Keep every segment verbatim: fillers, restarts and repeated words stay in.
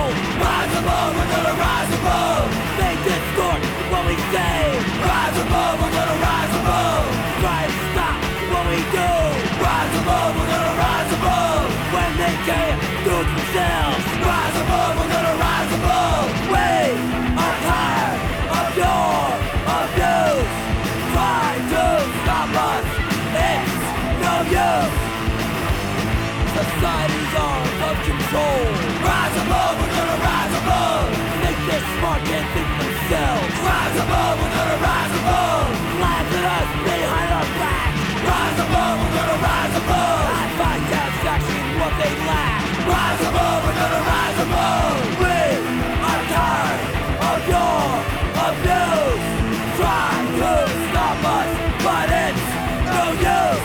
Rise above, we're gonna rise above. They distort what we say. Rise above, we're gonna rise above. Try to stop what we do. Rise above, we're gonna rise above. When they can't do it themselves. Rise above, we're gonna rise above. We are tired of your abuse. Try to stop us, it's no use. Society's out of control. Rise above, we're gonna rise above. Think this smart, can't think themselves. Rise above, we're gonna rise above. Laugh at us behind our back. Rise above, we're gonna rise above. I find satisfaction in what they lack. Rise above, we're gonna rise above. We are tired of your abuse. Try to stop us, but it's no use.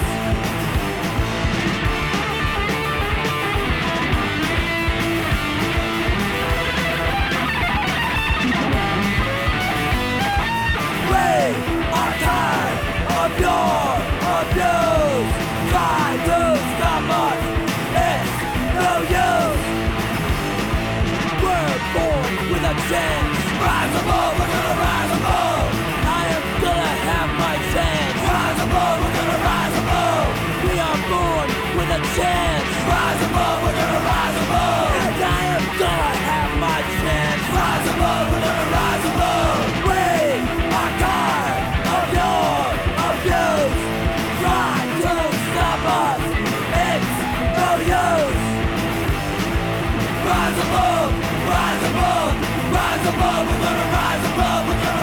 Are tired of your abuse. Try to stop us, it's no use. We're born with a chance. Rise above, we're gonna rise above. I am gonna have my chance. Rise above, we're gonna rise above. We are born with a chance. Rise above, we're gonna rise above. And I am gonna have my chance. Rise above, we're gonna rise above. We are tired of your abuse. Try to stop us, it's no use. Rise above, rise above, rise above, we're gonna rise above, we're gonna